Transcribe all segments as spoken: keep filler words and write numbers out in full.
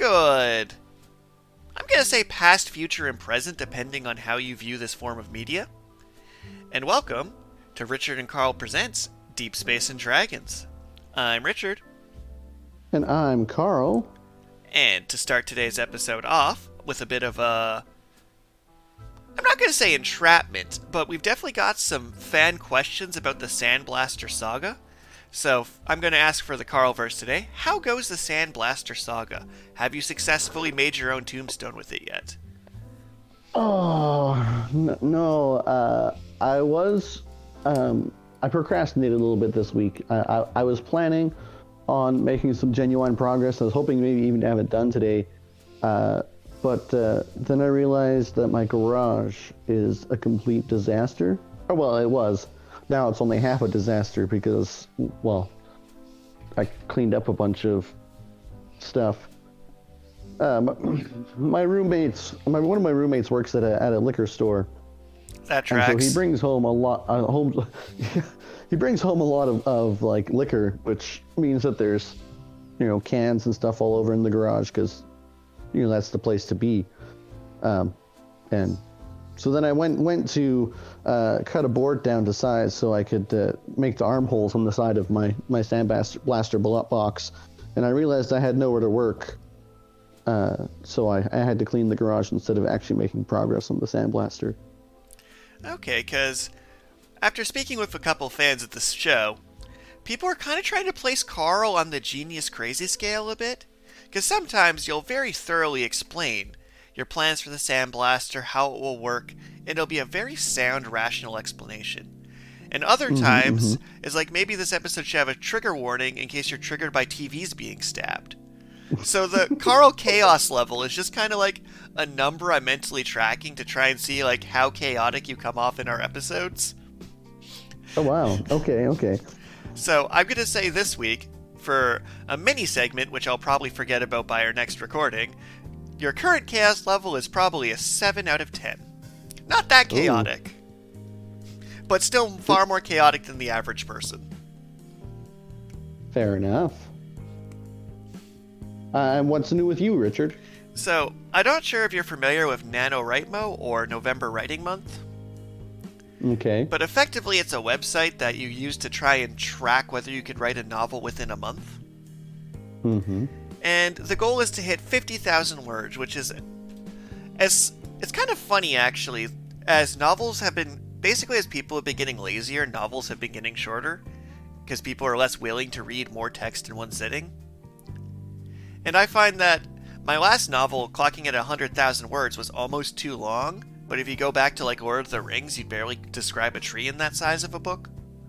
good, I'm going to say past, future, and present, depending on how you view this form of media. And welcome to Richard and Carl Presents Deep Space and Dragons. I'm Richard. And I'm Carl. And to start today's episode off with a bit of a... I'm not going to say entrapment, but we've definitely got some fan questions about the Sandblaster Saga. So I'm going to ask for the Carlverse today. How goes the Sandblaster Saga? Have you successfully made your own tombstone with it yet? Oh, n- no. Uh, I was... Um, I procrastinated a little bit this week. I, I, I was planning on making some genuine progress. I was hoping maybe even to have it done today. Uh, but uh, then I realized that my garage is a complete disaster. Oh, well, it was. Now it's only half a disaster because, well, I cleaned up a bunch of stuff. Uh, my, my roommates, my, one of my roommates works at a at a liquor store. That tracks. And so he brings home a lot. Uh, home, he brings home a lot of, of like liquor, which means that there's, you know, cans and stuff all over in the garage because, you know, that's the place to be. Um, and so then I went went to uh, cut a board down to size so I could uh, make the armholes on the side of my my Sandblaster box, and I realized I had nowhere to work. Uh, so I, I had to clean the garage instead of actually making progress on the Sandblaster. Okay, because after speaking with a couple fans of this show, people are kind of trying to place Carl on the genius crazy scale a bit. Because sometimes you'll very thoroughly explain your plans for the Sandblaster, how it will work, and it'll be a very sound, rational explanation. And other mm-hmm, times, mm-hmm. it's like maybe this episode should have a trigger warning in case you're triggered by T Vs being stabbed. So the Carl Chaos level is just kind of like a number I'm mentally tracking to try and see like how chaotic you come off in our episodes. Oh, wow. Okay, okay. So I'm going to say this week, for a mini segment, which I'll probably forget about by our next recording, your current chaos level is probably a seven out of ten. Not that chaotic, Ooh. But still far more chaotic than the average person. Fair enough. Uh, and what's new with you, Richard? So, I'm not sure if you're familiar with NaNoWriMo or November Writing Month. Okay. But effectively, it's a website that you use to try and track whether you could write a novel within a month. Mm-hmm. And the goal is to hit fifty thousand words, which is... as it's kind of funny, actually, as novels have been... basically, as people have been getting lazier, novels have been getting shorter, because people are less willing to read more text in one sitting. And I find that my last novel, clocking at one hundred thousand words, was almost too long, but if you go back to, like, Lord of the Rings, you'd barely describe a tree in that size of a book.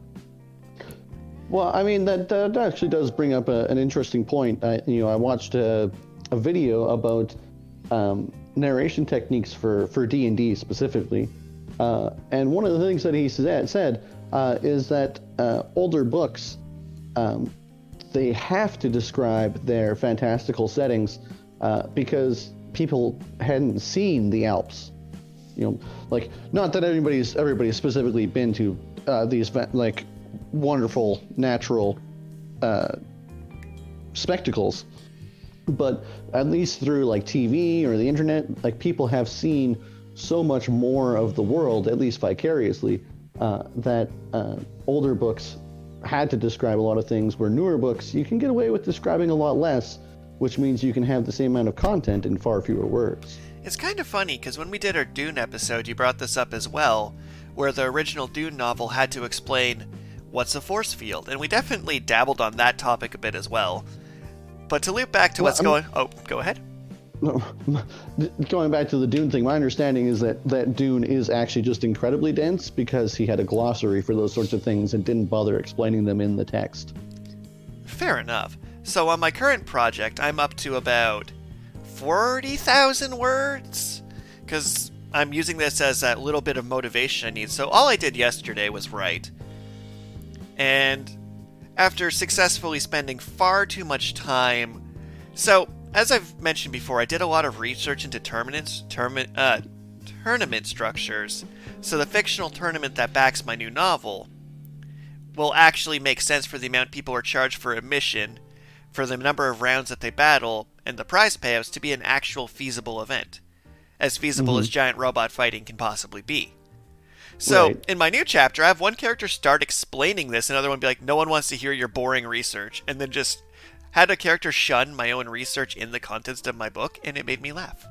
Well, I mean, that, that actually does bring up a, an interesting point. I, you know, I watched a, a video about um, narration techniques for, for D and D specifically, uh, and one of the things that he said, said uh, is that uh, older books... Um, they have to describe their fantastical settings uh, because people hadn't seen the Alps. You know, like, not that everybody's everybody's specifically been to uh, these like wonderful natural uh, spectacles, but at least through like T V or the internet, like people have seen so much more of the world, at least vicariously, uh, that uh, older books had to describe a lot of things, where newer books you can get away with describing a lot less, which means you can have the same amount of content in far fewer words. It's kind of funny because when we did our Dune episode, you brought this up as well, where the original Dune novel had to explain what's a force field, and we definitely dabbled on that topic a bit as well. But to loop back to well, what's I'm... going... Oh, go ahead. No, going back to the Dune thing, my understanding is that, that Dune is actually just incredibly dense because he had a glossary for those sorts of things and didn't bother explaining them in the text. Fair enough. So on my current project, I'm up to about forty thousand words, because I'm using this as that little bit of motivation I need. So all I did yesterday was write. And after successfully spending far too much time... So... as I've mentioned before, I did a lot of research into tournaments, tournament, uh, tournament structures, so the fictional tournament that backs my new novel will actually make sense for the amount people are charged for admission, for the number of rounds that they battle, and the prize payouts to be an actual feasible event, as feasible Mhm. as giant robot fighting can possibly be. So, Right. in my new chapter, I have one character start explaining this, another one be like, no one wants to hear your boring research, and then just had a character shun my own research in the context of my book, and it made me laugh.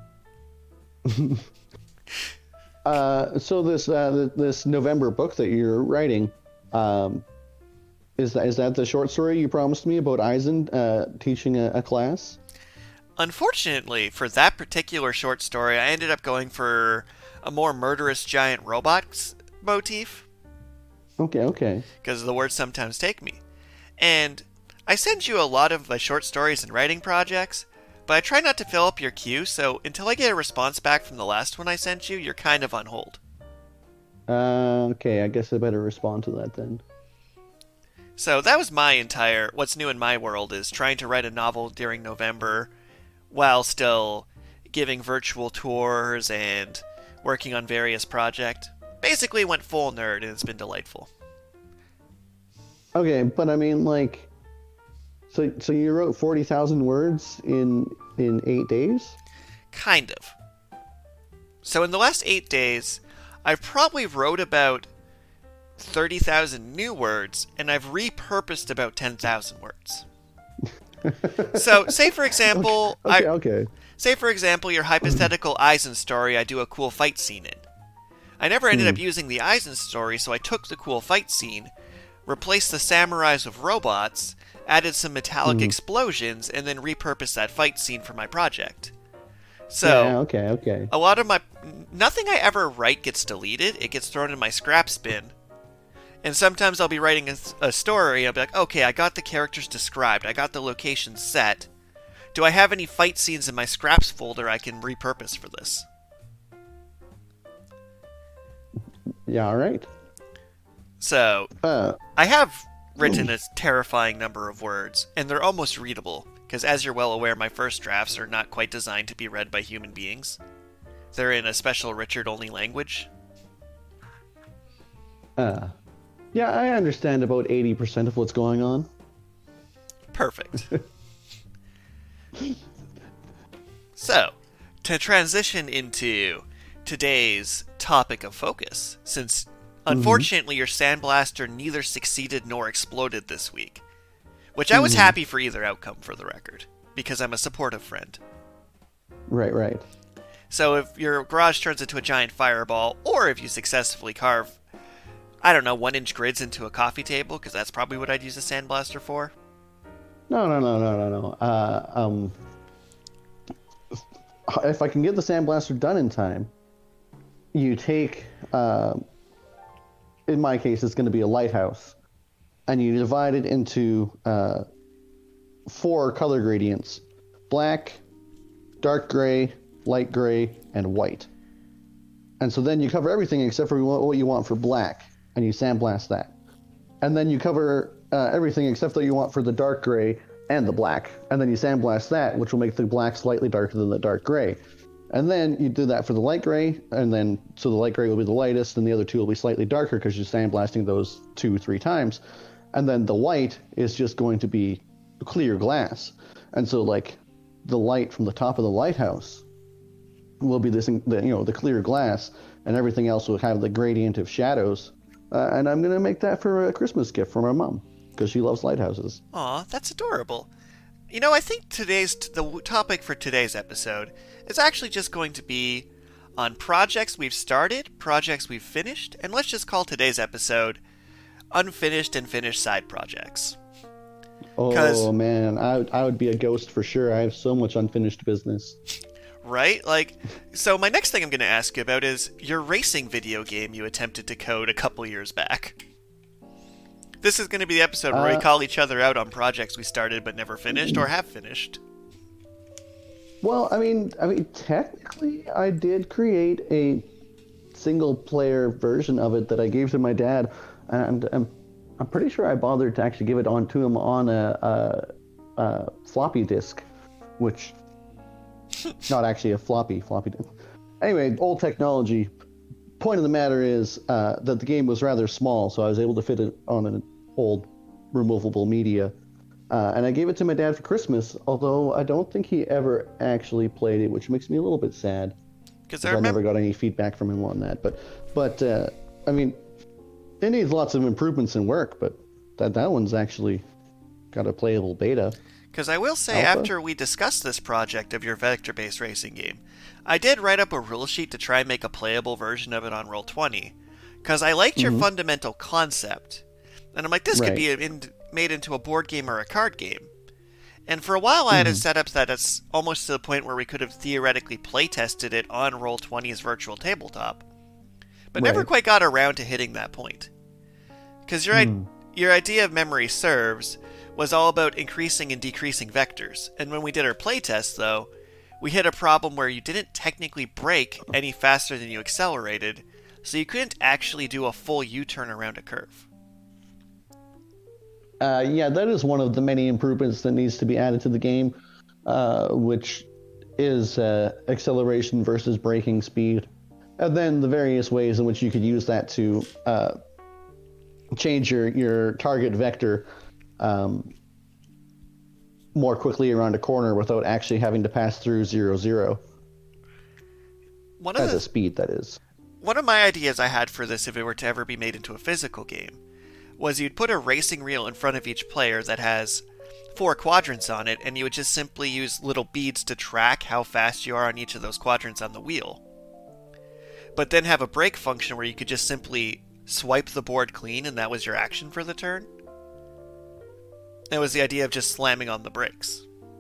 Uh, so this uh, th- this November book that you're writing, um, is that is that the short story you promised me about Eisen uh, teaching a, a class? Unfortunately, for that particular short story, I ended up going for a more murderous giant robots motif, Okay, okay. because the words sometimes take me. And I send you a lot of uh, short stories and writing projects, but I try not to fill up your queue, so until I get a response back from the last one I sent you, you're kind of on hold. Uh, okay, I guess I better respond to that then. So that was my entire, what's new in my world is trying to write a novel during November while still giving virtual tours and working on various projects. Basically went full nerd, and it's been delightful. Okay, but I mean, like, so so you wrote forty thousand words in in eight days? Kind of. So in the last eight days, I've probably wrote about thirty thousand new words, and I've repurposed about ten thousand words. So, say for example, Okay, I, okay. say for example, your hypothetical Eisen story I do a cool fight scene in. I never ended up using the Eisen story, so I took the cool fight scene, replaced the samurais with robots, added some metallic explosions, and then repurposed that fight scene for my project. So, Yeah, okay, okay. a lot of my... Nothing I ever write gets deleted. It gets thrown in my scraps bin. And sometimes I'll be writing a, a story, I'll be like, okay, I got the characters described, I got the location set. Do I have any fight scenes in my scraps folder I can repurpose for this? Yeah, all right. So, Uh, I have written a terrifying number of words, and they're almost readable, because as you're well aware, my first drafts are not quite designed to be read by human beings. They're in a special Richard-only language. uh, yeah, I understand about eighty percent of what's going on. Perfect. So, to transition into today's topic of focus, since unfortunately your sandblaster neither succeeded nor exploded this week, which I was happy for either outcome for the record, because I'm a supportive friend. Right, right. So if your garage turns into a giant fireball, or if you successfully carve, I don't know, one-inch grids into a coffee table, because that's probably what I'd use a sandblaster for. No, no, no, no, no, no. Uh, um, if I can get the sandblaster done in time, you take, uh, in my case, it's going to be a lighthouse, and you divide it into uh, four color gradients: black, dark gray, light gray, and white. And so then you cover everything except for what you want for black, and you sandblast that. And then you cover uh, everything except what you want for the dark gray and the black, and then you sandblast that, which will make the black slightly darker than the dark gray. And then you do that for the light gray, and then so the light gray will be the lightest, and the other two will be slightly darker because you're sandblasting those two, three times. And then the white is just going to be clear glass. And so, like, the light from the top of the lighthouse will be this, you know, the clear glass, and everything else will have the gradient of shadows. Uh, and I'm gonna make that for a Christmas gift for my mom because she loves lighthouses. Aw, that's adorable. You know, I think today's the w- topic for today's episode is actually just going to be on projects we've started, projects we've finished, and let's just call today's episode Unfinished and Finished Side Projects. Oh man, I I would be a ghost for sure. I have so much unfinished business. Right? Like, so my next thing I'm going to ask you about is your racing video game you attempted to code a couple years back. This is going to be the episode where Uh, we call each other out on projects we started but never finished or have finished. Well, I mean, I mean, technically, I did create a single-player version of it that I gave to my dad, and I'm, I'm pretty sure I bothered to actually give it on to him on a, a, a floppy disk, which not actually a floppy floppy disk. Anyway, old technology. Point of the matter is uh, that the game was rather small, so I was able to fit it on an old removable media. Uh, and I gave it to my dad for Christmas, although I don't think he ever actually played it, which makes me a little bit sad. Because I, I I remember. never got any feedback from him on that. But, but uh, I mean, it needs lots of improvements in work, but that, that one's actually got a playable beta. Because I will say, Alpha? after we discussed this project of your vector-based racing game, I did write up a rule sheet to try and make a playable version of it on Roll twenty. Because I liked your Mhm. fundamental concept. And I'm like, this could Right. be in, made into a board game or a card game. And for a while, I had it Mhm. set up that it's almost to the point where we could have theoretically playtested it on Roll twenty's virtual tabletop. But never Right. quite got around to hitting that point. Because your, Hmm. i- your idea of memory serves was all about increasing and decreasing vectors. And when we did our playtest, though, we hit a problem where you didn't technically brake any faster than you accelerated, so you couldn't actually do a full U-turn around a curve. Uh, yeah, that is one of the many improvements that needs to be added to the game, uh, which is uh, acceleration versus braking speed. And then the various ways in which you could use that to uh, change your, your target vector um, more quickly around a corner without actually having to pass through zero zero. One of At the the speed, that is. One of my ideas I had for this, if it were to ever be made into a physical game, was you'd put a racing reel in front of each player that has four quadrants on it, and you would just simply use little beads to track how fast you are on each of those quadrants on the wheel. But then have a brake function where you could just simply swipe the board clean, and that was your action for the turn. It was the idea of just slamming on the brakes.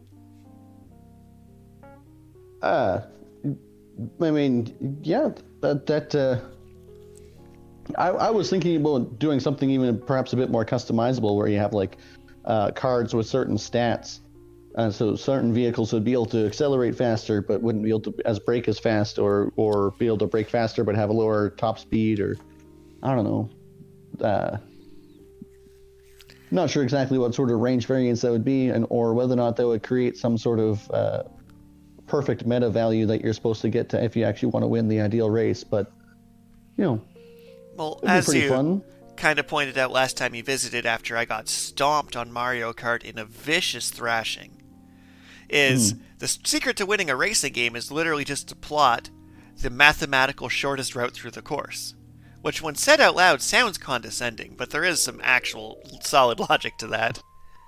Uh, I mean, yeah, that, that uh, I, I was thinking about doing something even perhaps a bit more customizable where you have like uh, cards with certain stats. Uh, so certain vehicles would be able to accelerate faster, but wouldn't be able to as brake as fast, or or be able to brake faster but have a lower top speed, or I don't know. Uh, not sure exactly what sort of range variance that would be, and or whether or not that would create some sort of uh, perfect meta value that you're supposed to get to if you actually want to win the ideal race. But you know, Well, it'd be as pretty you fun. kind of pointed out last time you visited after I got stomped on Mario Kart in a vicious thrashing, is Hmm. the secret to winning a racing game is literally just to plot the mathematical shortest route through the course. Which, when said out loud, sounds condescending, but there is some actual solid logic to that.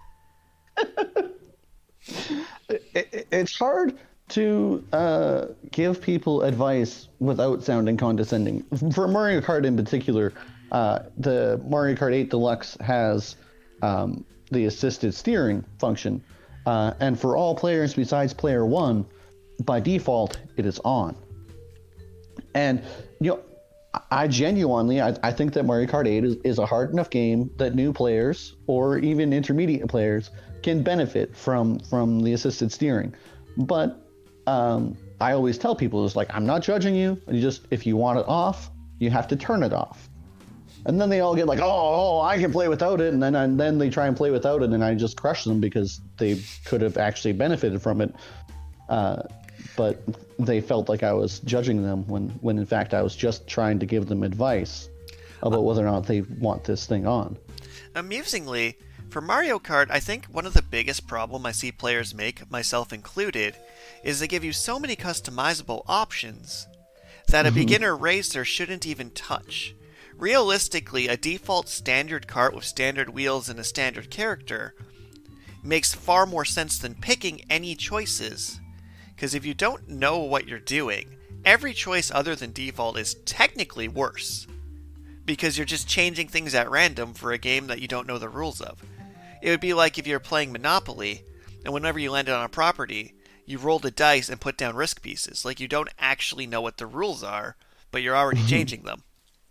It, it, it's hard to uh, give people advice without sounding condescending. For Mario Kart in particular, uh, the Mario Kart eight Deluxe has um, the assisted steering function, uh, and for all players besides player one, by default, it is on. And you know, I genuinely, I, I think that Mario Kart eight is, is a hard enough game that new players or even intermediate players can benefit from from the assisted steering. But um, I always tell people, it's like, I'm not judging you. You just, if you want it off, you have to turn it off. And then they all get like, oh, oh I can play without it. And then and then they try and play without it, and I just crush them because they could have actually benefited from it. Uh, but they felt like I was judging them when, when in fact I was just trying to give them advice about whether or not they want this thing on. Amusingly, for Mario Kart, I think one of the biggest problem I see players make, myself included, is they give you so many customizable options that a beginner racer shouldn't even touch. Realistically, a default standard kart with standard wheels and a standard character makes far more sense than picking any choices. Because if you don't know what you're doing, every choice other than default is technically worse. Because you're just changing things at random for a game that you don't know the rules of. It would be like if you're playing Monopoly, and whenever you landed on a property, you roll the dice and put down risk pieces. Like, you don't actually know what the rules are, but you're already changing them.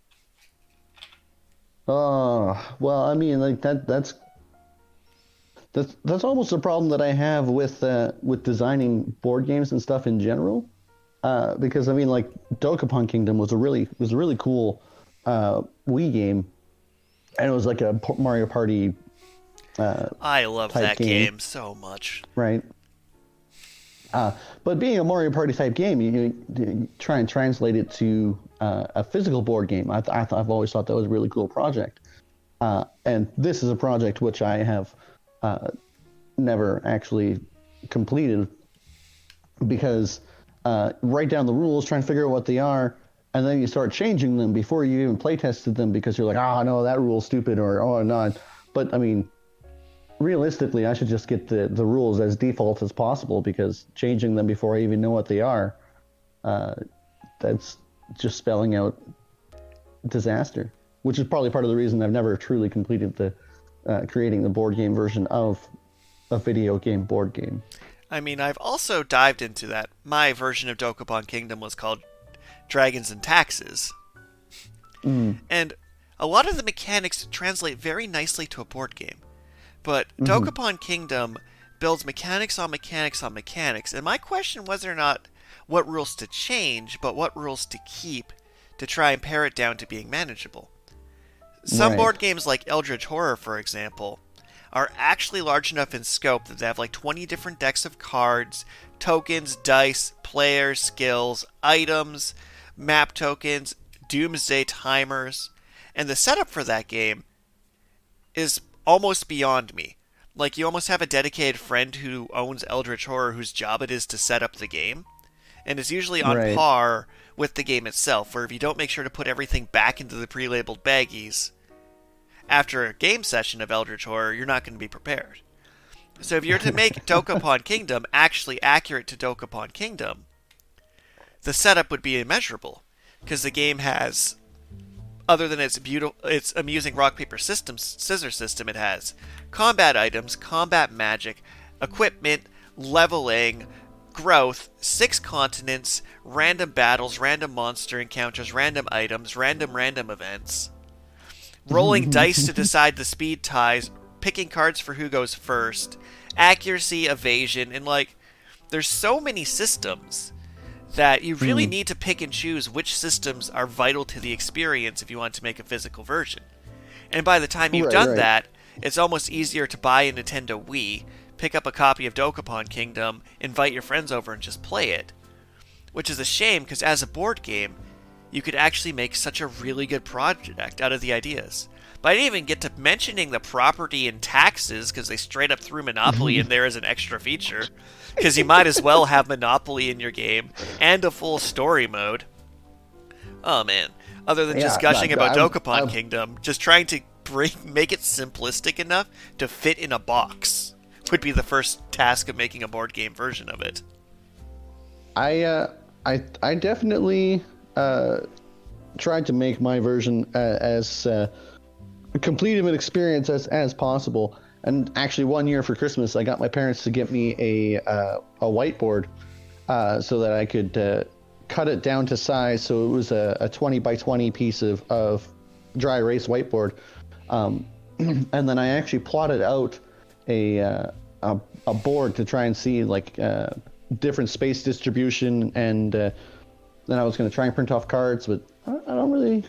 Oh, well, I mean, like that that's that's that's almost a problem that I have with uh, with designing board games and stuff in general. Uh, because I mean, like Dokapon Kingdom was a really was a really cool uh, Wii game, and it was like a Mario Party uh, I love type that game. game so much. right? Uh, but being a Mario Party type game, you, you try and translate it to uh, a physical board game. I, I, I've always thought that was a really cool project. Uh, and this is a project which I have uh, never actually completed because uh, write down the rules, try and figure out what they are, and then you start changing them before you even play tested them because you're like, oh no, that rule's stupid, or oh no. But I mean, realistically, I should just get the, the rules as default as possible because changing them before I even know what they are, uh, that's just spelling out disaster. Which is probably part of the reason I've never truly completed the uh, creating the board game version of a video game board game. I mean, I've also dived into that. My version of Dokapon Kingdom was called Dragons and Taxes. Mm. And a lot of the mechanics translate very nicely to a board game. But mm-hmm. Dokapon Kingdom builds mechanics on mechanics on mechanics. And my question wasn't or not what rules to change, but what rules to keep to try and pare it down to being manageable. Some right. board games like Eldritch Horror, for example, are actually large enough in scope that they have like twenty different decks of cards, tokens, dice, players, skills, items, map tokens, doomsday timers, and the setup for that game is almost beyond me. Like, you almost have a dedicated friend who owns Eldritch Horror whose job it is to set up the game, and is usually on right. par with the game itself, where if you don't make sure to put everything back into the pre-labeled baggies after a game session of Eldritch Horror, you're not going to be prepared. So if you're to make Dokapon Kingdom actually accurate to Dokapon Kingdom, the setup would be immeasurable, because the game has, other than its beautiful, its amusing rock paper system, scissor system, it has combat items, combat magic, equipment, leveling, growth, six continents, random battles, random monster encounters, random items, random random events, rolling dice to decide the speed ties, picking cards for who goes first, accuracy, evasion, and like, there's so many systems that you really mm. need to pick and choose which systems are vital to the experience if you want to make a physical version. And by the time you've right, done right. that, it's almost easier to buy a Nintendo Wii, pick up a copy of Dokapon Kingdom, invite your friends over, and just play it. Which is a shame, because as a board game, you could actually make such a really good project out of the ideas. But I didn't even get to mentioning the property and taxes, because they straight up threw Monopoly in there as an extra feature. Because you might as well have Monopoly in your game, and a full story mode. Oh man. Other than just yeah, gushing about I'm, Dokapon I'm... Kingdom, just trying to bring, make it simplistic enough to fit in a box would be the first task of making a board game version of it. I uh, I I definitely uh, tried to make my version uh, as uh, complete of an experience as, as possible. And actually, one year for Christmas, I got my parents to get me a uh, a whiteboard uh, so that I could uh, cut it down to size. So it was a, a twenty by twenty piece of, of dry erase whiteboard. Um, and then I actually plotted out a, uh, a a board to try and see like uh, different space distribution, and uh, then I was going to try and print off cards, but I, I don't really.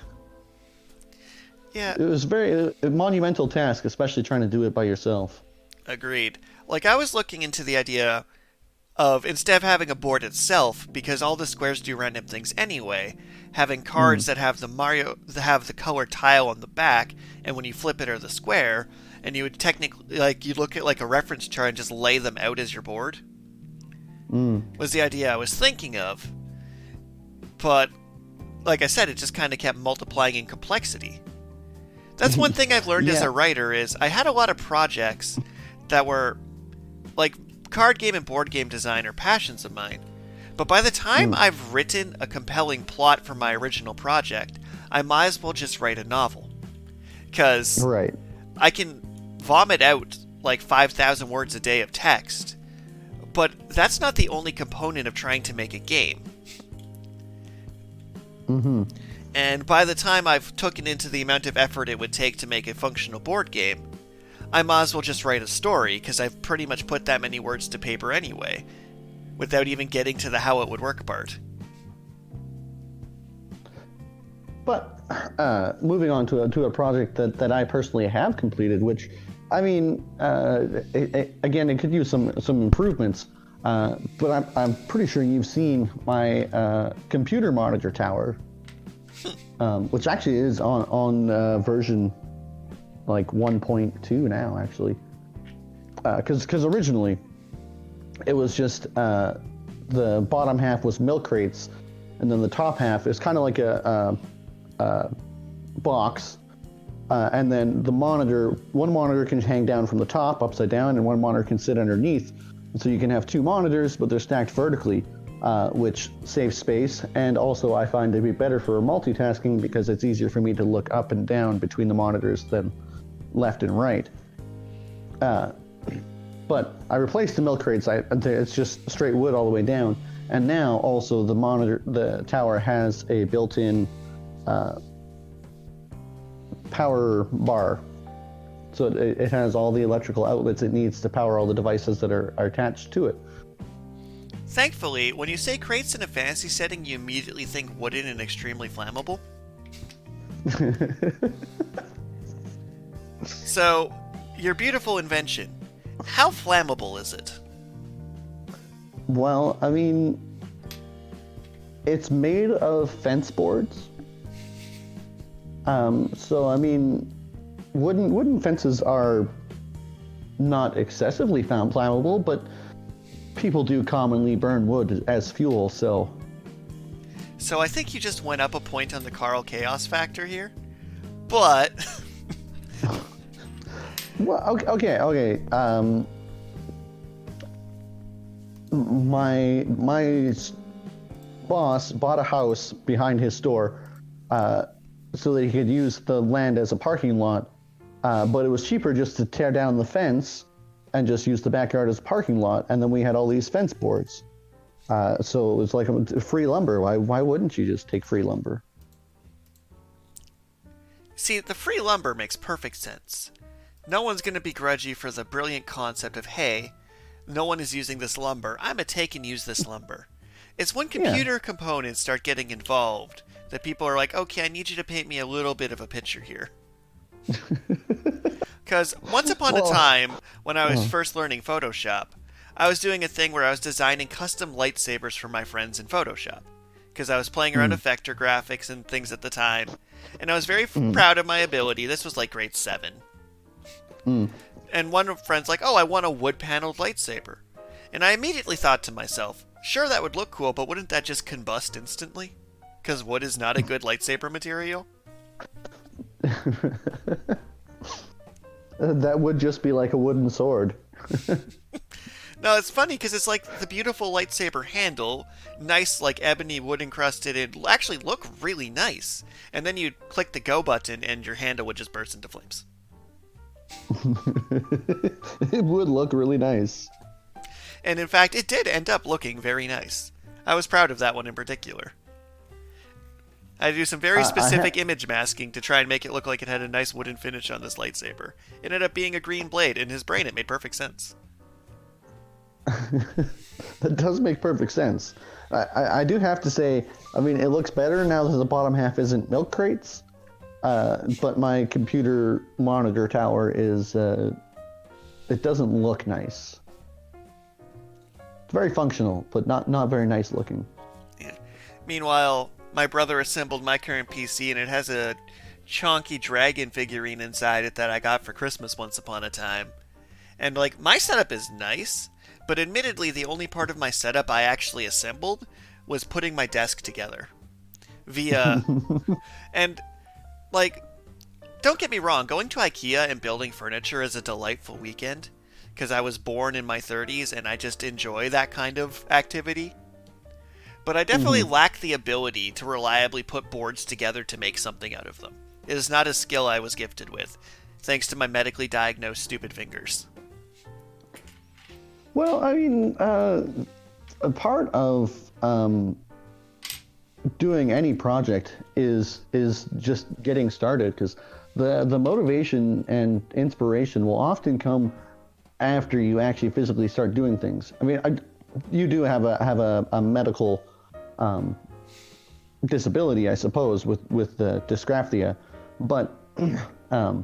Yeah, it was very a monumental task, especially trying to do it by yourself. Agreed. Like, I was looking into the idea of, instead of having a board itself, because all the squares do random things anyway, having cards mm. that have the Mario that have the color tile on the back, and when you flip it are the square, and you would technically, like, you look at like a reference chart and just lay them out as your board. Mm. Was the idea I was thinking of. But, like I said, it just kind of kept multiplying in complexity. That's one thing I've learned yeah. as a writer is I had a lot of projects that were, like, card game and board game design are passions of mine. But by the time mm. I've written a compelling plot for my original project, I might as well just write a novel. Because right. I can vomit out, like, five thousand words a day of text. But that's not the only component of trying to make a game. Mm-hmm. And by the time I've taken into the amount of effort it would take to make a functional board game, I might as well just write a story, because I've pretty much put that many words to paper anyway, without even getting to the how it would work part. But, uh, moving on to a, to a project that, that I personally have completed, which, I mean, uh, it, it, again, it could use some, some improvements, uh, but I'm, I'm pretty sure you've seen my uh, computer monitor tower. Um, which actually is on on uh, version like one point two now, actually. because uh, because originally it was just uh, the bottom half was milk crates, and then the top half is kind of like a, a, a box, uh, and then the monitor, one monitor can hang down from the top upside down, and one monitor can sit underneath. So you can have two monitors, but they're stacked vertically, uh, which saves space, and also I find to be better for multitasking because it's easier for me to look up and down between the monitors than left and right. Uh, but I replaced the milk crates. I, it's just straight wood all the way down, and now also the monitor, the tower has a built-in uh, power bar. So it, it has all the electrical outlets it needs to power all the devices that are, are attached to it. Thankfully, when you say crates in a fantasy setting, you immediately think wooden and extremely flammable. So, your beautiful invention, how flammable is it? Well, I mean, it's made of fence boards. Um, so, I mean, wooden wooden fences are not excessively flammable, but people do commonly burn wood as fuel, so... So I think you just went up a point on the Carl Chaos factor here, but... Well, okay, okay, okay. Um, my my boss bought a house behind his store uh, so that he could use the land as a parking lot, uh, but it was cheaper just to tear down the fence and just use the backyard as a parking lot, and then we had all these fence boards. Uh, so it was like a, free lumber. Why why wouldn't you just take free lumber? See, the free lumber makes perfect sense. No one's going to begrudge you for the brilliant concept of, hey, no one is using this lumber, I'm going to take and use this lumber. It's when computer yeah. components start getting involved that people are like, okay, I need you to paint me a little bit of a picture here. Because once upon well, a time, when I was uh, first learning Photoshop, I was doing a thing where I was designing custom lightsabers for my friends in Photoshop. Because I was playing around mm. effector graphics and things at the time. And I was very mm. proud of my ability. This was like grade seven. Mm. And one of friends like, oh, I want a wood-paneled lightsaber. And I immediately thought to myself, sure, that would look cool, but wouldn't that just combust instantly? Because wood is not a good lightsaber material? That would just be like a wooden sword. No, it's funny because it's like the beautiful lightsaber handle, nice like ebony wood encrusted, it'd actually look really nice. And then you'd click the go button and your handle would just burst into flames. It would look really nice. And in fact, it did end up looking very nice. I was proud of that one in particular. I had to do some very specific uh, ha- image masking to try and make it look like it had a nice wooden finish on this lightsaber. It ended up being a green blade. In his brain, it made perfect sense. That does make perfect sense. I, I, I do have to say, I mean, it looks better now that the bottom half isn't milk crates. Uh, but my computer monitor tower is, uh, it doesn't look nice. It's very functional, but not, not very nice looking. Yeah. Meanwhile, my brother assembled my current P C, and it has a chonky dragon figurine inside it that I got for Christmas once upon a time. And, like, my setup is nice, but admittedly the only part of my setup I actually assembled was putting my desk together. Via... and... Like, don't get me wrong, going to IKEA and building furniture is a delightful weekend, because I was born in my thirties and I just enjoy that kind of activity. But I definitely mm-hmm. lack the ability to reliably put boards together to make something out of them. It is not a skill I was gifted with, thanks to my medically diagnosed stupid fingers. Well, I mean, uh, a part of... Um... doing any project is is just getting started, because the the motivation and inspiration will often come after you actually physically start doing things. I mean, I, you do have a have a, a medical um, disability, I suppose, with with the dysgraphia, but um,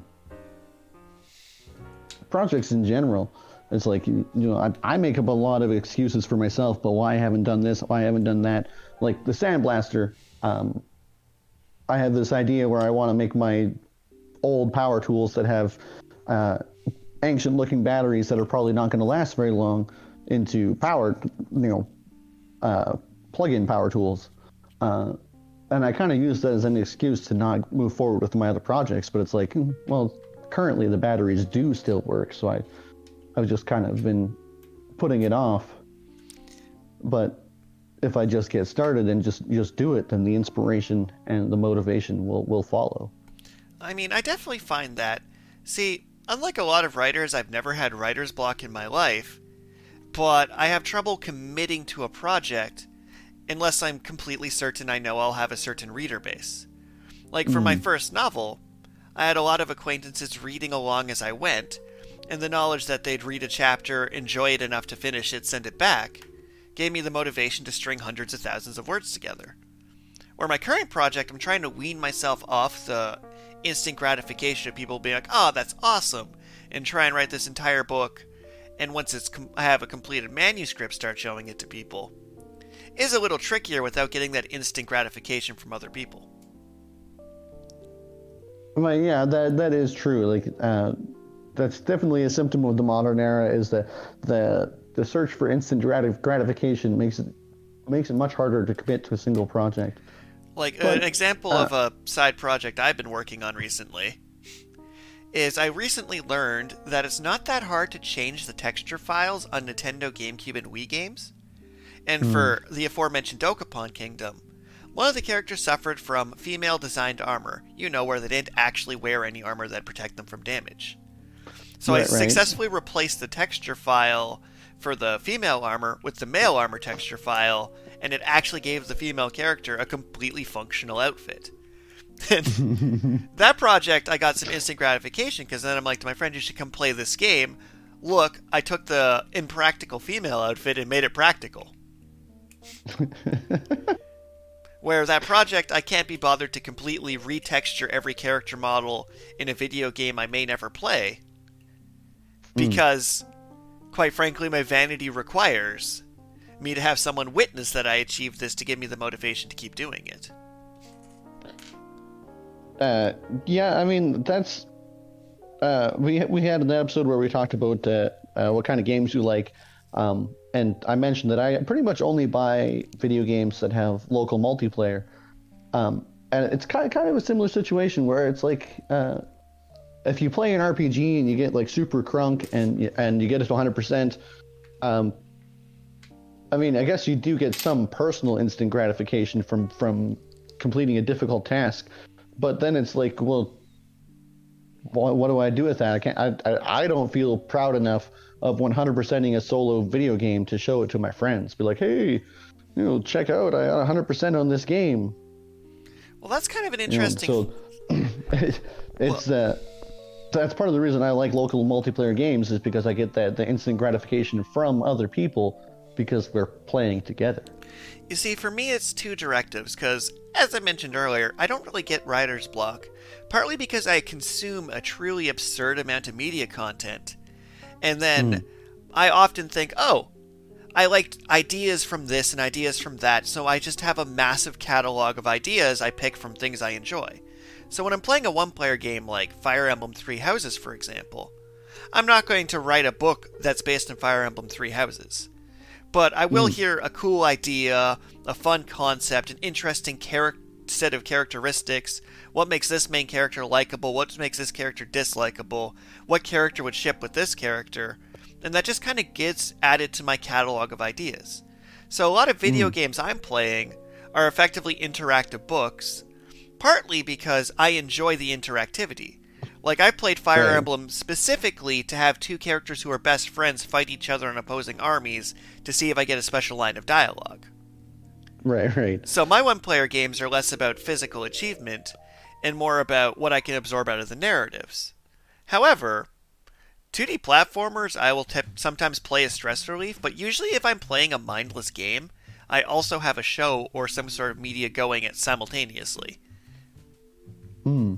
projects in general, it's like, you know, I, I make up a lot of excuses for myself, but why I haven't done this, why I haven't done that. Like the sandblaster, um, I have this idea where I want to make my old power tools that have uh, ancient looking batteries that are probably not going to last very long into power, you know, uh, plug-in power tools. Uh, and I kind of use that as an excuse to not move forward with my other projects. But it's like, well, currently the batteries do still work. So I, I've just kind of been putting it off. But if I just get started and just, just do it, then the inspiration and the motivation will, will follow. I mean, I definitely find that. See, unlike a lot of writers, I've never had writer's block in my life, but I have trouble committing to a project unless I'm completely certain I know I'll have a certain reader base. Like for mm. my first novel, I had a lot of acquaintances reading along as I went, and the knowledge that they'd read a chapter, enjoy it enough to finish it, send it back, gave me the motivation to string hundreds of thousands of words together. Or my current project, I'm trying to wean myself off the instant gratification of people being like, oh, that's awesome, and try and write this entire book, and once it's com- I have a completed manuscript, start showing it to people. Is a little trickier without getting that instant gratification from other people. Well, yeah, that that is true. Like, uh, that's definitely a symptom of the modern era. Is that the the search for instant gratif- gratification makes it makes it much harder to commit to a single project. Like but, an example uh, of a side project I've been working on recently is I recently learned that it's not that hard to change the texture files on Nintendo, GameCube, and Wii games. And mm. for the aforementioned Dokapon Kingdom, one of the characters suffered from female-designed armor. You know, where they didn't actually wear any armor that protect them from damage. So right, I successfully right. replaced the texture file for the female armor with the male armor texture file, and it actually gave the female character a completely functional outfit. And that project, I got some instant gratification, because then I'm like to my friend, you should come play this game. Look, I took the impractical female outfit and made it practical. Where that project, I can't be bothered to completely retexture every character model in a video game I may never play, because, mm. quite frankly, my vanity requires me to have someone witness that I achieved this to give me the motivation to keep doing it. Uh, yeah, I mean, that's... Uh, we we had an episode where we talked about uh, uh, what kind of games you like, um, and I mentioned that I pretty much only buy video games that have local multiplayer. Um, and it's kind of, kind of a similar situation where it's like... Uh, if you play an R P G and you get like super crunk and and you get it to one hundred percent, um, I mean, I guess you do get some personal instant gratification from from completing a difficult task, but then it's like, well, what, what do I do with that? I can't. I, I I don't feel proud enough of one hundred percenting a solo video game to show it to my friends. Be like, hey, you know, check out, I got one hundred percent on this game. Well, that's kind of an interesting. You know, so it, it's well, uh. That's part of the reason I like local multiplayer games, is because I get that the instant gratification from other people because we're playing together. You see, for me, it's two directives, because, as I mentioned earlier, I don't really get writer's block, partly because I consume a truly absurd amount of media content, and then mm. I often think, oh, I liked ideas from this and ideas from that, so I just have a massive catalog of ideas I pick from things I enjoy. So when I'm playing a one-player game like Fire Emblem Three Houses, for example, I'm not going to write a book that's based on Fire Emblem Three Houses. But I will mm. hear a cool idea, a fun concept, an interesting char- set of characteristics, what makes this main character likable, what makes this character dislikable, what character would ship with this character, and that just kind of gets added to my catalog of ideas. So a lot of video mm. games I'm playing are effectively interactive books, partly because I enjoy the interactivity. Like, I played Fire right. Emblem specifically to have two characters who are best friends fight each other in opposing armies to see if I get a special line of dialogue. Right, right. So my one-player games are less about physical achievement and more about what I can absorb out of the narratives. However, two D platformers I will te- sometimes play as stress relief, but usually if I'm playing a mindless game, I also have a show or some sort of media going at simultaneously. Hmm.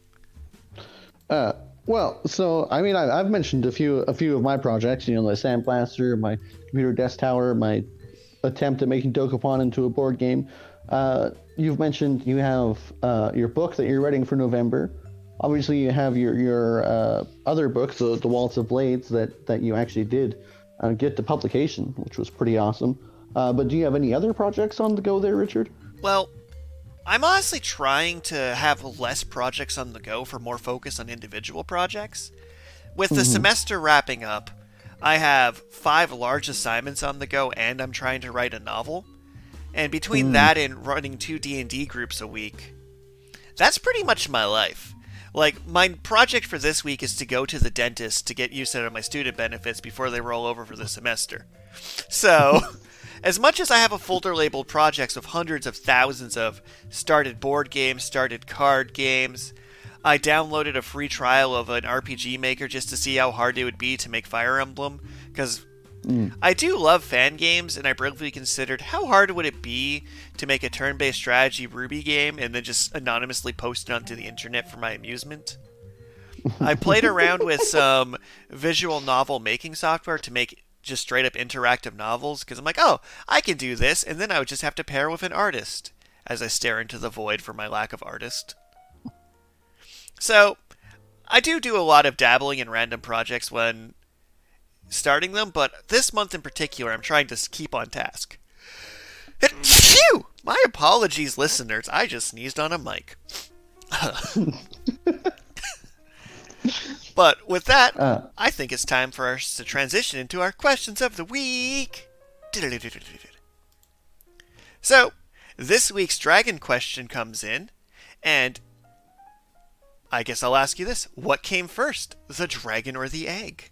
Uh, well, so I mean, I, I've mentioned a few a few of my projects. You know, the Sandblaster, my computer desk tower, my attempt at making Dokapon into a board game. Uh, you've mentioned you have uh, your book that you're writing for November. obviously you have your your uh, other book, the the Waltz of Blades, that that you actually did uh, get to publication, which was pretty awesome. Uh, but do you have any other projects on the go there, Richard? Well, I'm honestly trying to have less projects on the go for more focus on individual projects. With the mm-hmm. semester wrapping up, I have five large assignments on the go, and I'm trying to write a novel. And between mm. that and running two D and D groups a week, that's pretty much my life. Like, my project for this week is to go to the dentist to get used to my student benefits before they roll over for the semester. So, as much as I have a folder labeled projects of hundreds of thousands of started board games, started card games, I downloaded a free trial of an R P G Maker just to see how hard it would be to make Fire Emblem, because mm. I do love fan games, and I briefly considered how hard would it be to make a turn-based strategy Ruby game and then just anonymously post it onto the internet for my amusement. I played around with some visual novel making software to make just straight-up interactive novels, because I'm like, oh, I can do this, and then I would just have to pair with an artist, as I stare into the void for my lack of artist. So, I do do a lot of dabbling in random projects when starting them, but this month in particular, I'm trying to keep on task. Phew! My apologies, listeners. I just sneezed on a mic. But with that, uh, I think it's time for us to transition into our questions of the week. So, this week's dragon question comes in, and I guess I'll ask you this. What came first, the dragon or the egg?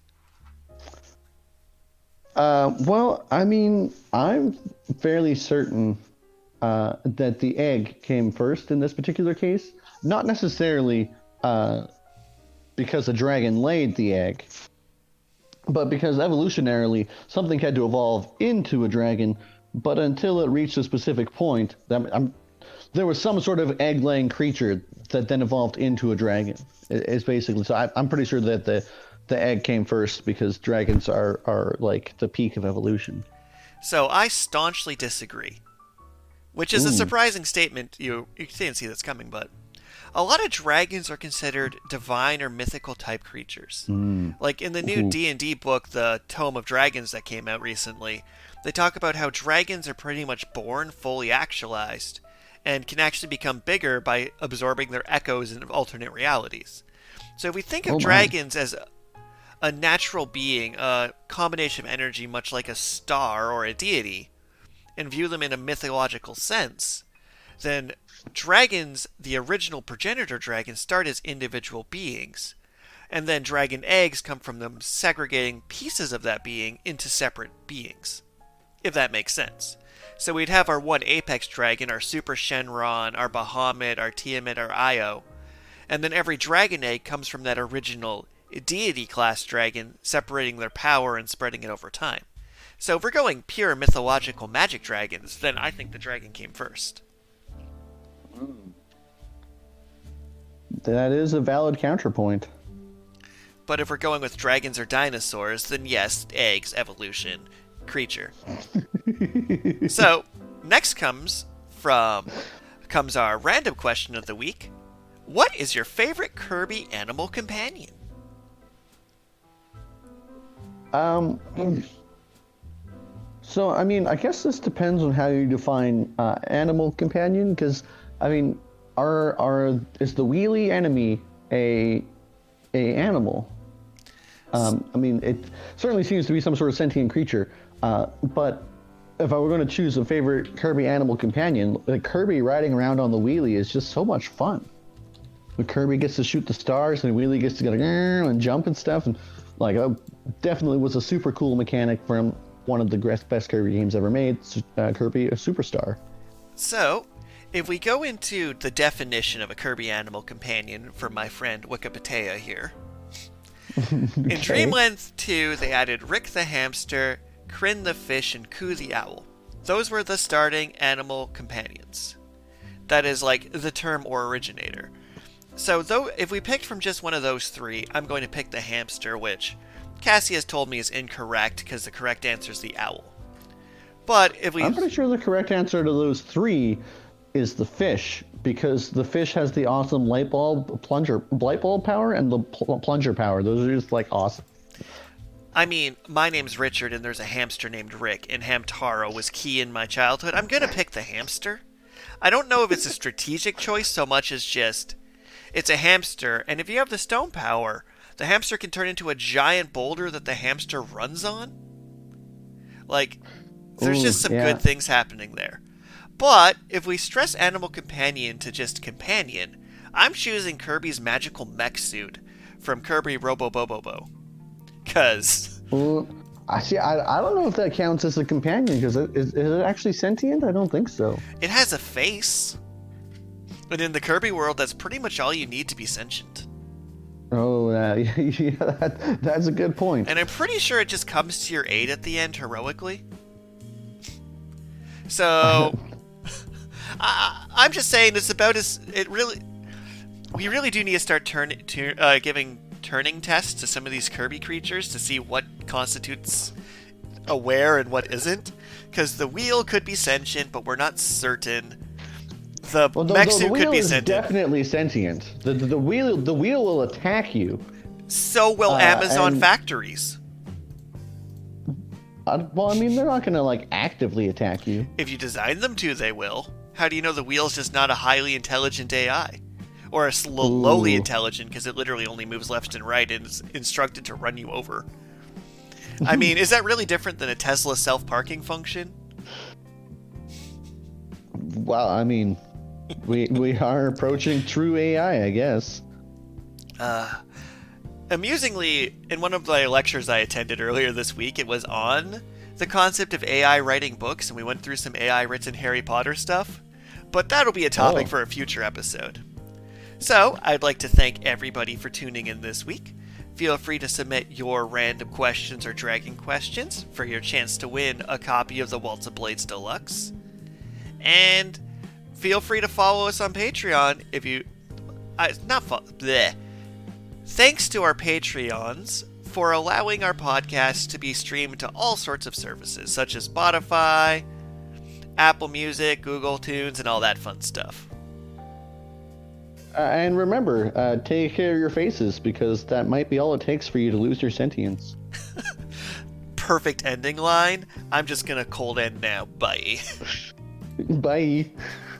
Uh, well, I mean, I'm fairly certain uh, that the egg came first in this particular case. Not necessarily uh, because the dragon laid the egg, but because evolutionarily something had to evolve into a dragon, but until it reached a specific point, that I'm, there was some sort of egg-laying creature that then evolved into a dragon. It's basically, so I, I'm pretty sure that the the egg came first because dragons are, are like the peak of evolution. So I staunchly disagree, which is Ooh. a surprising statement. You you didn't see this coming, but a lot of dragons are considered divine or mythical type creatures. Mm. Like in the new Ooh. D and D book, the Tome of Dragons that came out recently, they talk about how dragons are pretty much born fully actualized and can actually become bigger by absorbing their echoes in alternate realities. So if we think of oh dragons as a, a natural being, a combination of energy much like a star or a deity, and view them in a mythological sense, then dragons, the original progenitor dragons, start as individual beings. And then dragon eggs come from them segregating pieces of that being into separate beings, if that makes sense. So we'd have our one apex dragon, our Super Shenron, our Bahamut, our Tiamat, our Io, and then every dragon egg comes from that original deity class dragon, separating their power and spreading it over time. So if we're going pure mythological magic dragons, then I think the dragon came first. That is a valid counterpoint. But if we're going with dragons or dinosaurs, then yes, eggs, evolution, creature. So, next comes from comes our random question of the week. What is your favorite Kirby animal companion? Um So, I mean, I guess this depends on how you define uh, animal companion, because, I mean, are are is the wheelie enemy a a animal? Um, I mean, it certainly seems to be some sort of sentient creature, uh, but if I were going to choose a favorite Kirby animal companion, like Kirby riding around on the wheelie is just so much fun. When Kirby gets to shoot the stars and Wheelie gets to go and jump and stuff, and like, uh, definitely was a super cool mechanic from one of the best Kirby games ever made, uh, Kirby a Superstar. So, if we go into the definition of a Kirby animal companion for my friend Wikipedia here, okay. In Dreamland two, they added Rick the hamster, Kryn the fish, and Ku the owl. Those were the starting animal companions. That is like the term or originator. So, though, if we picked from just one of those three, I'm going to pick the hamster, which Cassie has told me is incorrect because the correct answer is the owl. But if we... I'm pretty sure the correct answer to those three is the fish, because the fish has the awesome light bulb plunger light bulb power and the pl- plunger power. Those are just like awesome. I mean, my name's Richard, and there's a hamster named Rick, and Hamtaro was key in my childhood. I'm gonna pick the hamster. I don't know if it's a strategic choice so much as just it's a hamster, and if you have the stone power, the hamster can turn into a giant boulder that the hamster runs on. Like, there's Ooh, just some yeah. good things happening there. But if we stress Animal Companion to just companion, I'm choosing Kirby's magical mech suit from Kirby Robo Bobo Bo. Cause Well, I see. I, I don't know if that counts as a companion, because it, is, is it actually sentient? I don't think so. it has a face. And in the Kirby world, that's pretty much all you need to be sentient. Oh, uh, yeah, that, that's a good point. And I'm pretty sure it just comes to your aid at the end heroically. So, I, I'm just saying it's about as it really. We really do need to start turn, to, uh, giving turning tests to some of these Kirby creatures to see what constitutes aware and what isn't. Because the wheel could be sentient, but we're not certain. The Well, the, mech the, suit the wheel could be is sentient. definitely sentient. The, the the wheel the wheel will attack you. So will Uh, Amazon and- factories. Uh, well, I mean, they're not gonna like actively attack you. If you design them to, they will. How do you know the wheel's just not a highly intelligent A I? Or a sl- lowly Ooh. intelligent, because it literally only moves left and right and is instructed to run you over. I mean, is that really different than a Tesla self-parking function? Well, I mean, we we are approaching true A I, I guess. Uh, amusingly, in one of the lectures I attended earlier this week, it was on the concept of A I writing books, and we went through some A I written Harry Potter stuff. But that'll be a topic Oh. for a future episode. So, I'd like to thank everybody for tuning in this week. Feel free to submit your random questions or dragon questions for your chance to win a copy of the Waltz of Blades Deluxe. And feel free to follow us on Patreon if you... I, not follow... Bleh. Thanks to our Patreons for allowing our podcast to be streamed to all sorts of services, such as Spotify, Apple Music, Google Tunes, and all that fun stuff. Uh, and remember, uh, take care of your faces, because that might be all it takes for you to lose your sentience. Perfect ending line. I'm just gonna cold end now. Bye. Bye.